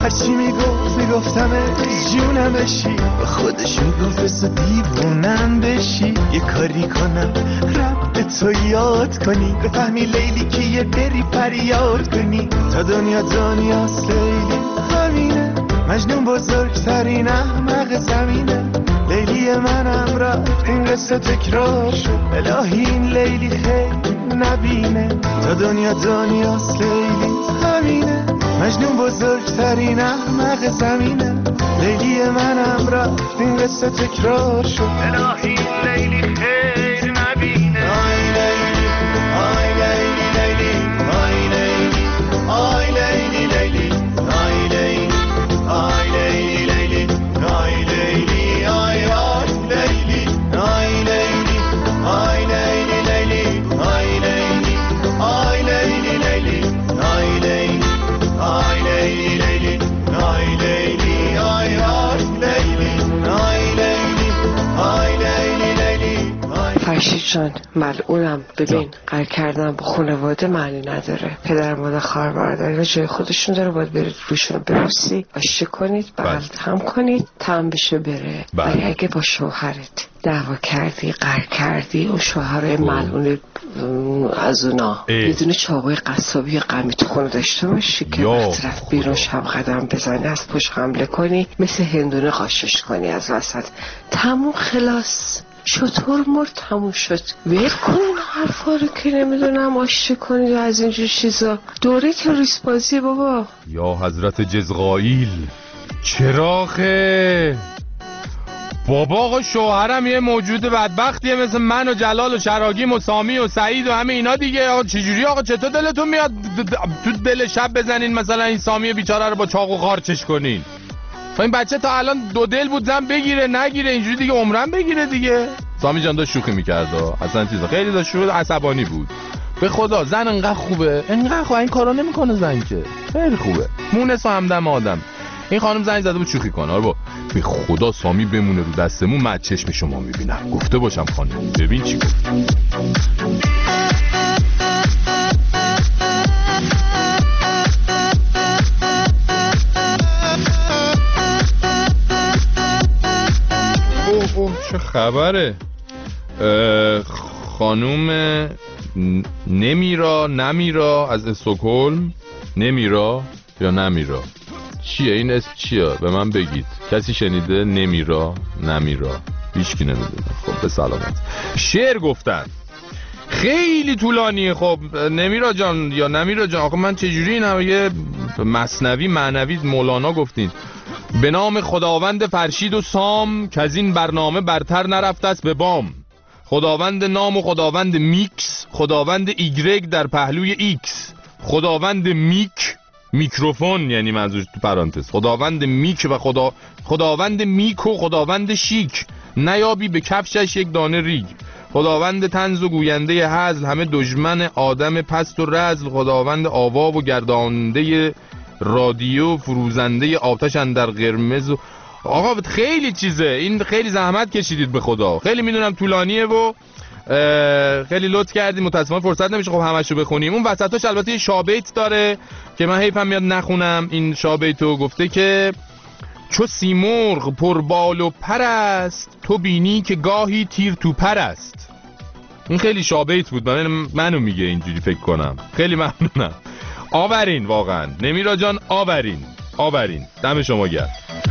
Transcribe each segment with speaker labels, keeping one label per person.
Speaker 1: هرچی میگفتم جونم بشی، با خودش میگفت دیوونم بشی. یه کاری کنم رب تو یاد کنی، بفهمی لیلی که یه بری فریاد کنی. تا دنیاست لیلی همینه، مجنون بزرگترین احمق زمینه. لیلی منم رفت این قصه تکرار شد، الهی این لیلی خیلی نبینه. تا دنیاست لیلی همینه، مجنون بزرگترین احمق زمینه. لیلی منم رفت این قصه تکرار شد، الهی این لیلی خیلی نبینه. آی لیلی آی لیلی لیلی آی لیلی آی لیلی لیلی آی لیلی آی لیلی لیلی آی لیلی آی آی لیلی آی لیلی آی لیلی لیلی آی لیلی آی لیلی لیلی آی لیلی آی لیلی لیلی آی لیلی آی آی لیلی آی لیلی آی لیلی لیلی.
Speaker 2: فرشید جان ملعونم، ببین قرار کردن با خانواده معنی نداره. پدر مادر خواهر برادر و جای خودشون داره، باید برید روشون ببوسی، آشتی کنید، بغل هم کنید، تم بشه بره. ولی اگه با شوهرت دعوا کردی، قهر کردی، اون شوهر ملعون از اونا یه دونه چاقوی قصابی غمی تو خونه داشته باشی که وقت رفت بیرون شب قدم بزنی، از پشت حمله کنی، مثل هندونه قاشش کنی از وسط. تموم خلاص، چطور مرد تموم شد. ویل کنین حرفا رو که نمیدونم آشتی کنید از اینجور چیزا. دوره تروریس بازی بابا.
Speaker 3: یا حضرت جزغائیل چراخه بابا. آقا شوهرم یه موجود بدبختیه مثل من و جلال و شراگیم و سامی و سعید و همه اینا دیگه. آقا چجوری آقا چطور دلتون میاد تو دل شب بزنین مثلا این سامی بیچاره رو با چاقو قارچش کنین؟ این بچه تا الان دو دل بود زن بگیره نگیره، اینجوری دیگه عمرن بگیره دیگه. سامی جان داشت شوخی میکرد اصلا چیزا خیلی داشت شوخی، عصبانی بود. به خدا زن انقدر خوبه، انقدر خوبه، این کارا نمیکنه زن که خیلی خوبه، مونس و همدم آدم. این خانم زنگ زده بود شوخی کنه. آره با به خدا سامی بمونه رو دستمون، من چشم شما میبینم. گفته باشم خانم ببین چی گفت. چه خبره؟ خانوم نمیرا از استکهلم. نمیرا یا نمیرا چیه این اسم چیه؟ به من بگید. کسی شنیده؟ نمیرا هیچکی نمیدونه. خب به سلامت. شعر گفتن خیلی طولانیه. خب نمیرا جان یا نمیرا جان، آخه من چجوری اینا یه مثنوی معنوی مولانا گفتین. به نام خداوند فرشید و سام، که از این برنامه برتر نرفت است به بام. خداوند نام و خداوند میکس، خداوند ایگرگ در پهلوی ایکس. خداوند میکروفون یعنی منظور تو پرانتز. خداوند میک و خداوند میک و خداوند شیک، نیابی به کفشش یک دانه ریگ. خداوند طنز و گوینده هزل، همه دشمن آدم پست و رزل. خداوند آوا و گرداننده رادیو، فروزنده آتش اندر قرمز. آقا خیلی چیزه این، خیلی زحمت کشیدید به خدا. خیلی میدونم طولانیه و خیلی لطف کردید. متاسفانه فرصت نمیشه خب همشو بخونیم. اون وسطاش البته یه شابیت داره که من حیفم میاد نخونم. این شابیتو گفته که چو سیمرغ پر بال و پر است، تو بینی که گاهی تیر تو پر است. این خیلی شابیت بود، منو میگه اینجوری فکر کنم. خیلی ممنونم. آورین واقعا نمیرا جان، آورین دم شما گرم.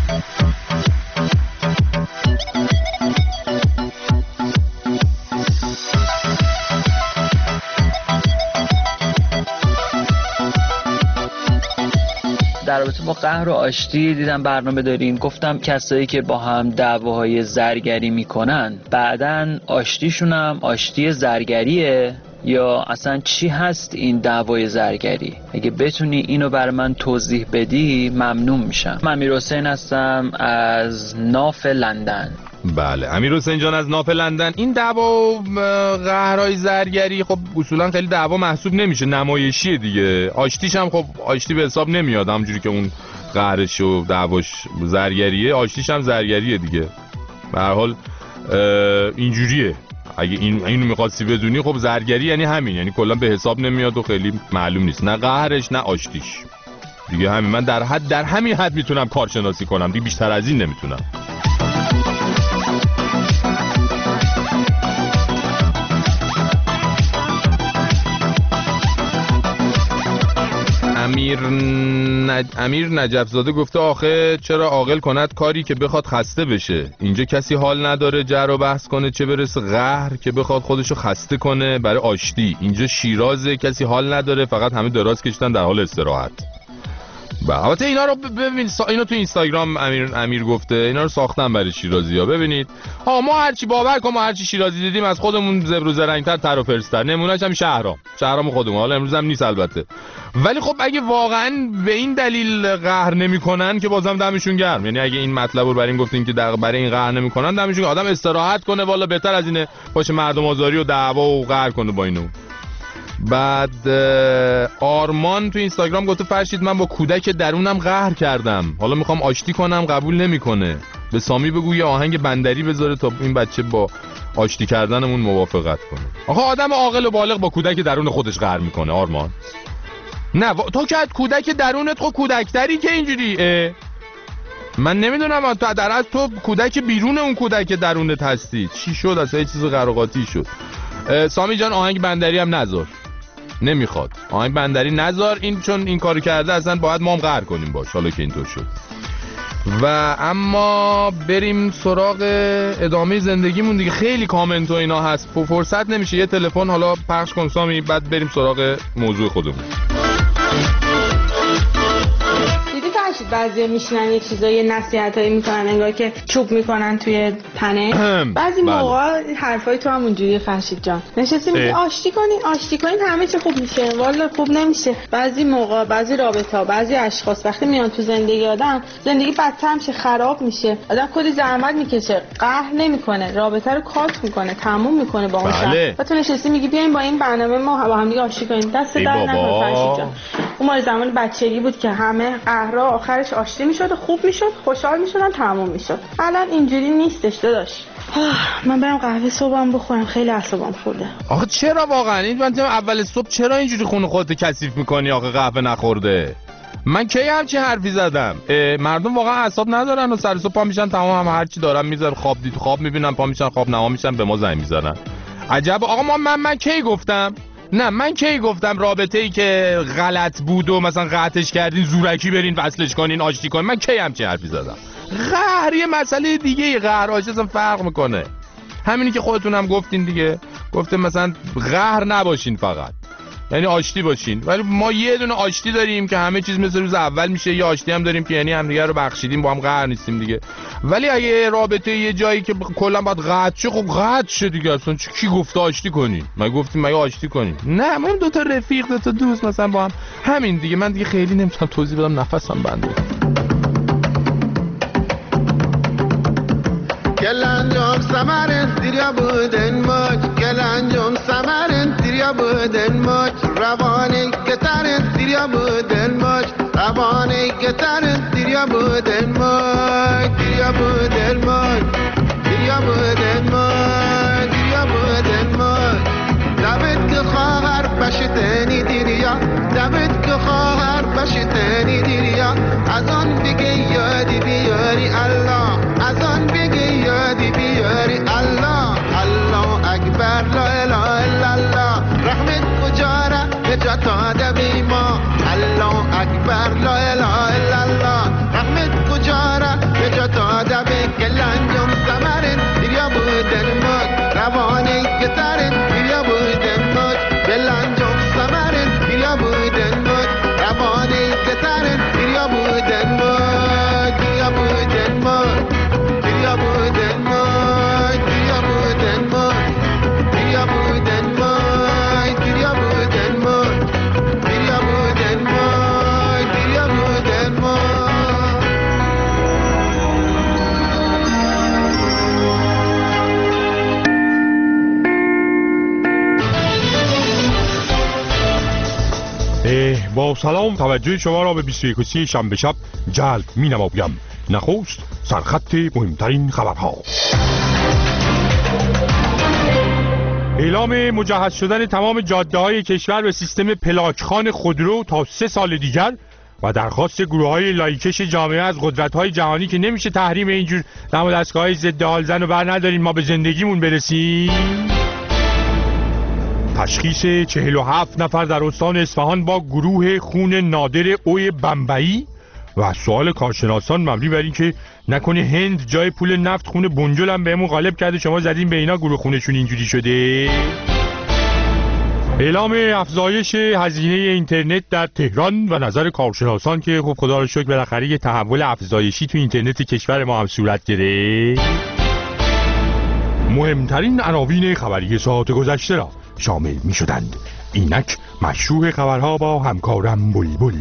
Speaker 4: در رابطه با قهر و آشتی دیدم برنامه دارین، گفتم کسایی که با هم دعواهای زرگری میکنن بعدن آشتیشون هم آشتی زرگریه یا اصلا چی هست این دعوای زرگری؟ اگه بتونی اینو برای من توضیح بدی ممنون میشم. من امیرحسین هستم از ناف لندن.
Speaker 3: بله امیرحسین جان از ناف لندن. این دعوا قهرهای زرگری خب اصولا خیلی دعوا محسوب نمیشه، نمایشیه دیگه. آشتیش هم خب آشتی به حساب نمیاد، همونجوری که اون قهرش و دعواش زرگریه، آشتیش هم زرگریه دیگه. به هر حال اینجوریه. اگه اینو می‌خواستی بدونی خب زرگری یعنی همین، یعنی کلا به حساب نمیاد و خیلی معلوم نیست، نه قهرش نه آشتیش. دیگه همین. من در همین حد میتونم کارشناسی کنم دیگه، بیشتر از این نمیتونم. امیر نجفزاده گفته آخه چرا عاقل کند کاری که بخواد خسته بشه؟ اینجا کسی حال نداره جر و بحث کنه، چه برسه قهر که بخواد خودشو خسته کنه برای آشتی. اینجا شیرازه، کسی حال نداره، فقط همه دراز کشیدن در حال استراحت. البته اینا رو ببین، اینو تو اینستاگرام امیر گفته اینا رو ساختن برای شیرازی‌ها. ببینید ما هرچی باور کن، ما هرچی شیرازی دیدیم از خودمون زبر و زرنگ‌تر، تر و فرستر. نمونه‌اش هم شهرام خودمون، حالا امروز هم نیست البته. ولی خب اگه واقعا به این دلیل قهر نمی‌کنن که بازم دمشون گرم. یعنی اگه این مطلب رو برای این گفتین که برای این قهر نمی‌کنن، دمشون آدم استراحت کنه، والا بهتر از اینه باشه مردم آزاری و دعوا و قهر کنه با اینو. بعد آرمان تو اینستاگرام گفته فرشید من با کودک درونم قهر کردم، حالا میخوام آشتی کنم قبول نمیکنه. به سامی بگو یه آهنگ بندری بذاره تا این بچه با آشتی کردنمون موافقت کنه. آخه آدم عاقل و بالغ با کودک درون خودش قهر میکنه آرمان؟ نه تو که کودک درونت خود کودکتری که اینجوری. من نمیدونم تو در از تو کودک بیرون اون کودک درونت هستی. چی شد اصلا؟ یه چیز قراقاتی شد. سامی جان آهنگ بندری هم نذار، نمیخواد آهنگ بندری نذار. این چون این کارو کرده اصلا باید ما هم قهر کنیم باش، حالا که اینطور شد. و اما بریم سراغ ادامه زندگیمون دیگه. خیلی کامنت و اینا هست، فرصت نمیشه. یه تلفن حالا پخش کن سامی، بعد بریم سراغ موضوع خودمون.
Speaker 5: بعضی میشنن یه چیزایی نصیحتایی میکنن انگار که چوب میکنن توی تنه. بعضی موقع حرفای تو هم اونجوریه فرشید جان، نشستی میگی آشتی کنین همه چی خوب میشه، والا خوب نمیشه. بعضی موقع بعضی رابطه‌ها بعضی اشخاص وقتی میان تو زندگی آدم، زندگی بدتر میشه، خراب میشه. آدم کلی زحمت میکشه، قهر نمیکنه، رابطه رو کات میکنه، تموم میکنه با اون شخص. و تو نشستی میگی بیاین با این برنامه ما با هم دیگه آشتی کنیم. دست در نکنه فرشید جان. اون مال زمان بچگی بود که همه قهرها آخرش آشتی میشد، خوب میشد، خوشحال میشدن، تموم میشد. الان اینجوری نیستش داداش. من برم قهوه صبحم بخورم، خیلی اعصابم خورده.
Speaker 3: آخه چرا واقعا این اول صبح چرا اینجوری خون خودت کثیف میکنی؟ آخه قهوه نخورده. من کی همچی حرفی زدم؟ مردم واقعا اعصاب ندارن و سر صبح پا میشن تمام هم هرچی دارن میذارن، خواب میبینن، پا میشن خواب نما میشن، به ما زنگ میزنن. عجب آقا من کی گفتم؟ نه من کی گفتم رابطه‌ای که غلط بود و مثلا قطعش کردین زورکی برین وصلش کنین آشتی کنین؟ من کی همچین حرفی زدم؟ قهر یه مسئله دیگه، قهر آشتی اصلا فرق میکنه. همینی که خودتون هم گفتین دیگه، گفتم مثلا قهر نباشین فقط، یعنی آشتی باشین. ولی ما یه دونه آشتی داریم که همه چیز مثل روز اول میشه، یه آشتی هم داریم که یعنی همدیگه رو بخشیدیم، با هم قهر نیستیم دیگه. ولی اگه رابطه یه جایی که کلا باید قطع شه، خب قطع شه دیگه. اصلا کی گفته آشتی کنین؟ ما گفتیم مگه آشتی کنین؟ نه ما دو تا رفیق، دو تا دوست مثلا با هم، همین دیگه. من دیگه خیلی نمیتونم توضیح بدم، نفسم بنده.
Speaker 1: گلانجام سمرن دیریا بودن ماج، گلانجام سمرن دیریا بودن ماج، روانی گترن دیریا بودن ماج، روانی گترن دیریا بودن ماج، دیریا بودن ماج، دیریا بودن ماج، دیریا بودن ماج. دبت که خواهر بشتنی دیریا، دبت که خواهر بشتنی دیریا. از آن بگی یادی بیاری الله، از آن بگی یادی بیاری الله. الله اکبر لا اله الا الله، رحمت کجاره نجات آدمی ما. الله اکبر لا اله الا الله، رحمت کجاره نجات آدمی. گلانجام سمرن دیریا بودن مد، روانی گترن دیریا بودن مد. گلانجام سمرن دیریا بودن مد، روانی گترن دیریا بودن مد، دیریا بودن مد، دیریا بودن مد، دیریا بودن مد، دیریا بودن مد، دیریا بودن مد، دیریا بودن مد، دیریا بودن مد.
Speaker 6: با سلام توجه شما را به 21 شنبه شب جلب می نمایم. نخست سرخط مهمترین خبرها. اعلام مجهز شدن تمام جاده های کشور به سیستم پلاکخوان خودرو تا 3 سال دیگر و درخواست گروه‌های لایکش جامعه از قدرت‌های جهانی که نمیشه تحریم اینجور دم و دستگاه‌های ضد آلزن رو بر ندارین ما به زندگیمون برسیم. تشخیص 47 نفر در استان اصفهان با گروه خون نادر اوی بمبئی و سوال کارشناسان مبنی بر این که نکنه هند جای پول نفت خون بنجل هم بهمون غالب کرده شما زدین به اینا گروه خونشون اینجوری شده. اعلام افزایش هزینه اینترنت در تهران و نظر کارشناسان که خب خدا رو شکر بالاخره یه تحول افزایشی تو اینترنت کشور ما هم صورت گرفت. مهمترین عناوین خبری ساعت گذشته را شامل می شدند. اینک مشروع خبرها با همکارم بلبل.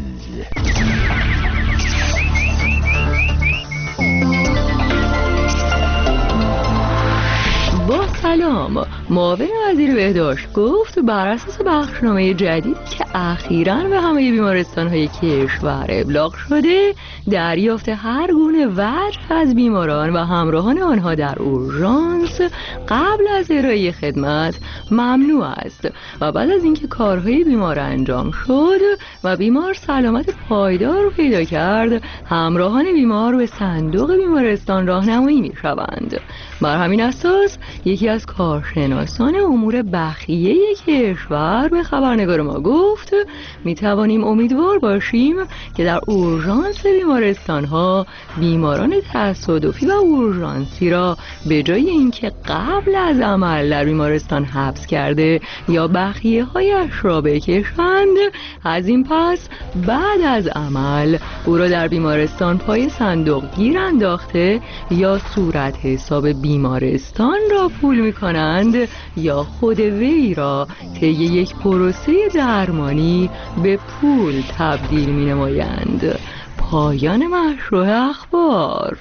Speaker 7: با سلام، معاون وزیر بهداشت گفت بر اساس بخشنامه جدیدی که اخیراً به همه بیمارستان‌های کشور ابلاغ شده، دریافت هر گونه وجه از بیماران و همراهان آنها در اورژانس قبل از ارائه خدمت ممنوع است و بعد از اینکه کارهای بیمار انجام شد و بیمار سلامت پایدار پیدا کرد، همراهان بیمار به صندوق بیمارستان راهنمایی می‌شوند. بر همین اساس یکی از کارشناسان امور بخیه کشور به خبرنگار ما گفت میتوانیم امیدوار باشیم که در اورژانس بیمارستان‌ها بیماران تصادفی و اورژانسی را به جای اینکه قبل از عمل در بیمارستان حبس کرده یا بخیه‌هایش را بکشند، از این پس بعد از عمل او را در بیمارستان پای صندوق گیر انداخته یا صورت حساب بیمارستان را پول می‌کنند یا خود وی را طی یک پروسه درمانی به پول تبدیل می‌نمایند. پایان مشروع اخبار.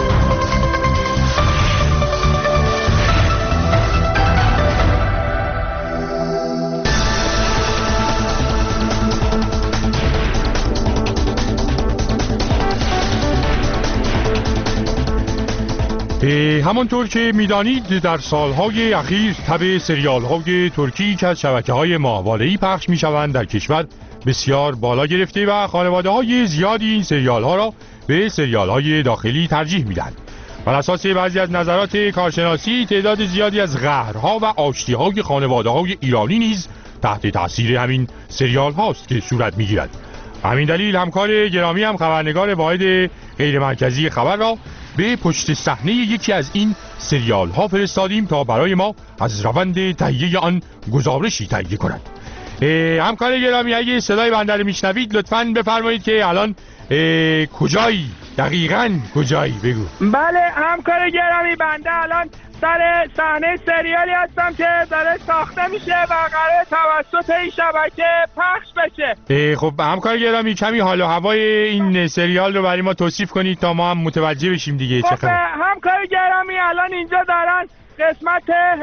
Speaker 6: همانطور که میدانید در سالهای اخیر تب سریال‌های ترکی که از شبکه‌های ماهواره‌ای پخش می‌شوند در کشور بسیار بالا گرفته و خانواده‌های زیادی این سریال‌ها را به سریال‌های داخلی ترجیح می‌دهند. بر اساس بعضی از نظرات کارشناسی تعداد زیادی از قهرها و آشتی‌های خانواده‌های ایرانی نیز تحت تاثیر همین سریال‌هاست که صورت می‌گیرد. همین دلیل همکار گرامی هم خبرنگار واحد غیر مرکزی خبر را به پشت صحنه یکی از این سریال ها فرستادیم تا برای ما از روند تهیه آن گزارشی تهیه کند. همکار گرامی اگه صدای بنده رو میشنوید لطفاً بفرمایید که الان کجایی؟ دقیقاً کجایی؟ بگو.
Speaker 8: بله همکار گرامی، بنده الان سر صحنه سریالی هستم که داره ساخته میشه و قراره توسط این شبکه پخش بشه.
Speaker 6: خب همکار گرامی کمی حال و هوای این سریال رو برای ما توصیف کنید تا ما هم متوجه بشیم دیگه.
Speaker 8: خب همکار گرامی الان اینجا دارن قسمت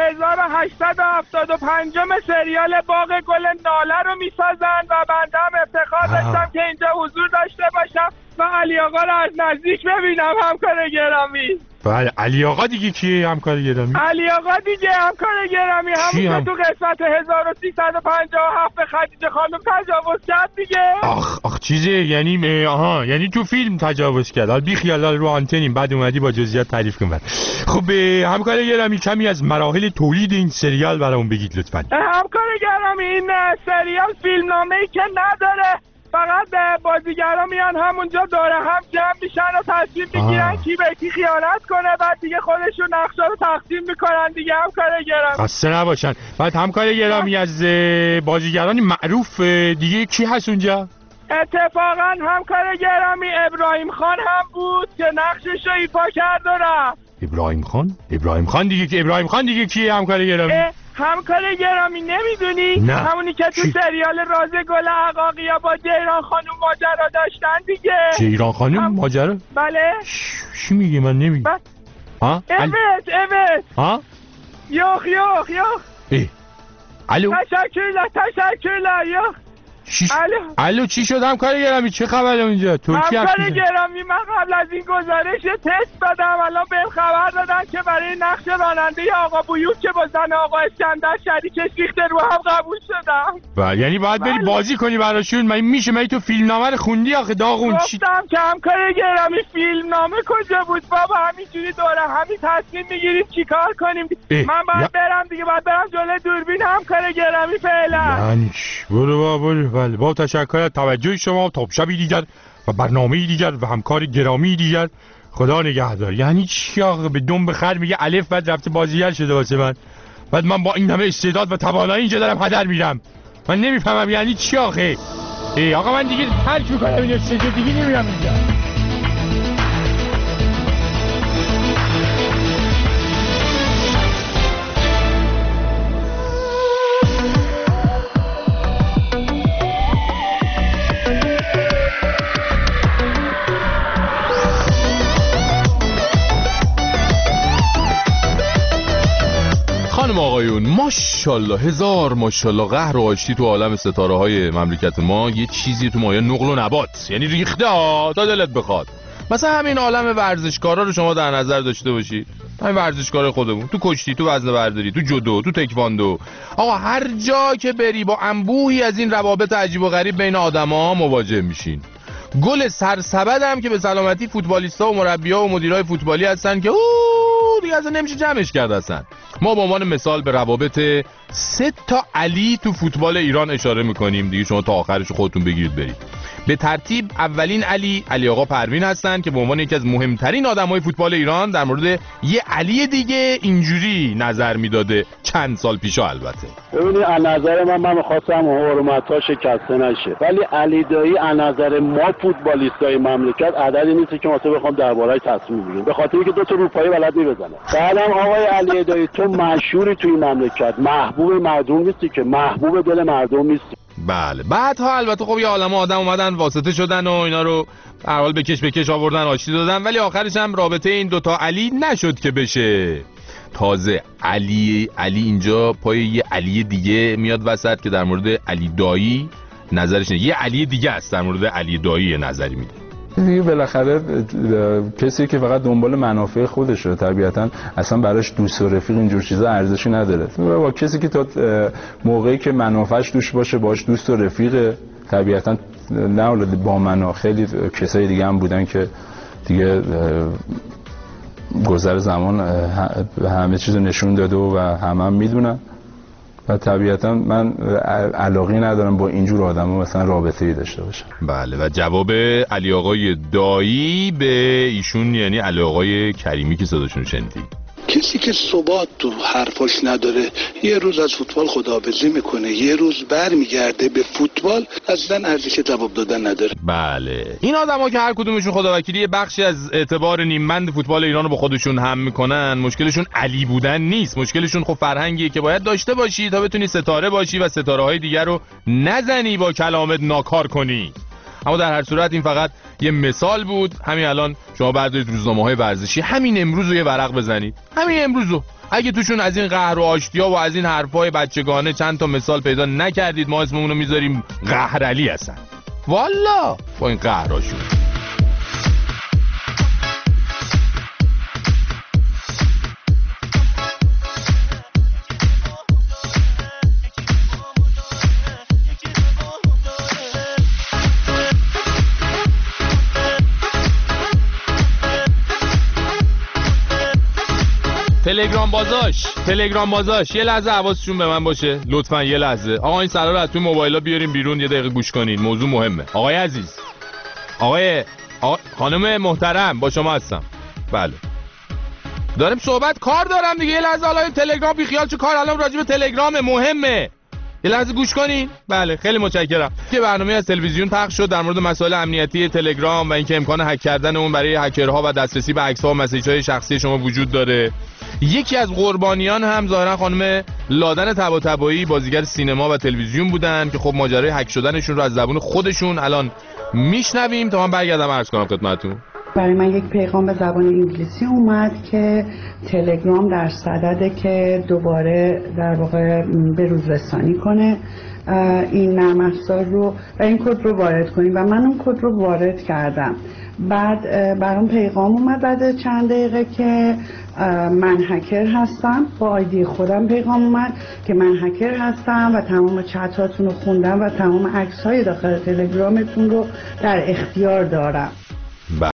Speaker 8: 1875 سریال باغ گل ناله رو میسازن و بنده هم افتخار داشتم که اینجا حضور داشته باشم و علی آقا رو از نزدیک ببینم همکار گرامی.
Speaker 6: بله علی آقا دیگه کیه همکار گرامی؟
Speaker 8: علی آقا دیگه همکار گرامی همون که تو قسمت 1357 به خدیجه خانم تجاوز کرد دیگه.
Speaker 6: آخ چیزه یعنی یعنی تو فیلم تجاوز کرد. حالا بی خیال رو آنتنیم بعد اومدی با جزئیات تعریف کن. خب همکار گرامی کمی از مراحل تولید این سریال برامون بگید لطفاً.
Speaker 8: همکار گرامی این سریال فیلمنامه‌ای که نداره، فقط بازیگرا میان همونجا داره هم جمع میشن و تصمیم میگیرن کی به کی خیانت کنه، بعد دیگه خودشون نقشا رو تقسیم میکنن دیگه همکار گرامی.
Speaker 6: خسته نباشن. بعد همکار گرامی از بازیگران معروف دیگه کی هست اونجا؟
Speaker 8: اتفاقا همکار گرامی ابراهیم خان هم بود که نقشش رو ایفا کرد و رفت.
Speaker 6: ابراهیم خان دیگه کیه همکار گرامی؟
Speaker 8: همکار گرامی نمیدونی؟
Speaker 6: نه.
Speaker 8: همونی که تو سریال راز گل عقاقیا با جیران خانم ماجرا داشتن دیگه.
Speaker 6: جیران خانم ماجرا؟
Speaker 8: بله.
Speaker 6: چی میگی من نمیگم؟
Speaker 8: ها؟ اوت
Speaker 6: ها؟
Speaker 8: یخ
Speaker 6: الو
Speaker 8: تشکر یخ.
Speaker 6: الو چی شد همکار گرامی؟ چه خبره اونجا؟ ترکیه
Speaker 8: همکار گرامی، من قبل از این گزارش تست دادم، الان بهم خبر دادن که برای نقش راننده آقا بویوز که با زن آقا اسکندر شریکش ریخته رو هم قبول شدم.
Speaker 6: یعنی باید بری بازی کنی براشون؟ من میشه من تو فیلمنامه رو خوندی آخه داغون؟
Speaker 8: گفتم که همکار گرامی فیلمنامه کجا بود بابا، همینجوری دوره همین تصمیم میگیریم چیکار کنیم. من باید برم دیگه، باید برم جلوی دوربین همکار گرامی فعلا.
Speaker 6: یعنی برو. بله با تشکر از توجه شما. تا شبی دیگر و برنامه‌ای دیگر و همکار گرامی دیگر، خدا نگهدار. یعنی چی آقا؟ به دم بخر میگه الف بعد رفته بازیگر شده واسه من، بعد من با این همه استعداد و توانایی اینجا دارم هدر میرم. من نمیفهمم یعنی چی آخه. آقا من دیگه ترک میکنم این استعداد، دیگه نمیرم اینجا.
Speaker 3: خانم آقایون، ماشاءالله هزار ماشاءالله، قهر و آشتی تو عالم ستاره های مملکت ما یه چیزی تو مایه نقل و نبات، یعنی ریخته تا دلت بخواد. مثلا همین عالم ورزشکارا رو شما در نظر داشته باشید، همین ورزشکار خودمون، تو کشتی، تو وزنه برداری، تو جودو، تو تکواندو، آقا هر جا که بری با انبوهی از این روابط عجیب و غریب بین آدما مواجه میشین. گل سرسبد هم که به سلامتی فوتبالیستا و مربی‌ها و مدیرای فوتبالی هستن که دیگه اصلا نمیشه جمعش کرد. اصلا ما به عنوان مثال به روابط 3 علی تو فوتبال ایران اشاره میکنیم دیگه، شما تا آخرش خودتون بگیرید برید. به ترتیب اولین علی آقا پروین هستن که به عنوان یکی از مهمترین آدمای فوتبال ایران در مورد یه علی دیگه اینجوری نظر میداده چند سال پیشا. البته
Speaker 9: ببینید از نظر من می‌خواستم حرمت‌ها شکسته نشه، ولی علی دایی از نظر ما فوتبالیستای مملکت عددی نیست که واسه بخوام درباره‌اش تصمیم بگیرم، به خاطر اینکه 2 تا روپایی بلد می‌بزنه. بعدم آقای علی دایی تو مشهوری توی مملکت، محبوب مردم نیستی که، محبوب دل مردم نیستی.
Speaker 3: بله بعدها البته خب یه عالمه آدم اومدن واسطه شدن و اینا رو به هر حال بکش آوردن آشتی دادن، ولی آخرش هم رابطه این 2 علی نشد که بشه. تازه علی اینجا پای یه علی دیگه میاد وسط که در مورد علی دایی نظرش یه علی دیگه است، در مورد علی دایی نظری میده.
Speaker 10: دیگه بالاخره کسی که فقط دنبال منافع خودشه طبیعتا اصلا براش دوست و رفیق اینجور چیزا ارزشی نداره. با کسی که تا موقعی که منافعش توش باشه باش دوست و رفیق، طبیعتا نه با من خیلی کسای دیگه هم بودن که دیگه گذر زمان همه چیزو نشون داده و هم میدونن و طبیعتا من علاقه ندارم با اینجور آدما مثلا رابطه‌ای داشته باشم.
Speaker 3: بله و جواب علی آقای دایی به ایشون یعنی علی آقای کریمی که صداشون شنیدید.
Speaker 11: کسی که ثبات تو حرفاش نداره یه روز از فوتبال خداحافظی میکنه، یه روز برمیگرده به فوتبال، اصلا ارزش جواب دادن نداره.
Speaker 3: بله این آدما که هر کدومشون خداوکیلی بخشی از اعتبار نیممند فوتبال ایران رو با خودشون هم میکنن، مشکلشون علی بودن نیست، مشکلشون خب فرهنگیه که باید داشته باشی تا بتونی ستاره باشی و ستاره‌های دیگر رو نزنی با کلامت ناکار کنی. اما در هر صورت این فقط یه مثال بود. همین الان شما بردارید روزنامه‌های ورزشی همین امروز رو یه ورق بزنید، همین امروز رو، اگه توشون از این قهر و آشتی‌ها و از این حرفای بچگانه چند تا مثال پیدا نکردید، ما اسممون رو میذاریم قهر علی هستن. والا با این قهراشون. تلگرام بازاش یه لحظه حواستون به من باشه لطفاً، یه لحظه. آقا این سرا رو از توی موبایلا بیاریم بیرون، یه دقیقه گوش کنین، موضوع مهمه. آقای عزیز، خانم محترم، با شما هستم. بله داریم صحبت، کار دارم دیگه، یه لحظه. حالا تلگرام بی خیال، چه کار الان راجع به تلگرام مهمه، یه لحظه گوش کنین. بله خیلی متشکرم. یه برنامه از تلویزیون پخش شد در مورد مسائل امنیتی تلگرام و اینکه امکان هک کردن اون برای هکرها و دسترسی به عکس‌ها و مسیج‌های شخصی شما وجود داره. یکی از قربانیان هم ظاهرا خانم لادن طباطبایی، بازیگر سینما و تلویزیون بودن که خب ماجرای هک شدنشون رو از زبون خودشون الان میشنویم تا من برگردم عرض کنم خدمتتون.
Speaker 12: برای من یک پیغام به زبان انگلیسی اومد که تلگرام در صدده که دوباره در واقع به روز رسانی کنه این نرم افزار رو و این کد رو وارد کنیم و من اون کد رو وارد کردم. بعد برام پیغام اومد بعد چند دقیقه که من هکر هستم، با آیدی خودم پیغام اومد که من هکر هستم و تمام چتاتون رو خوندم و تمام عکس‌های داخل تلگرامتون رو در اختیار دارم.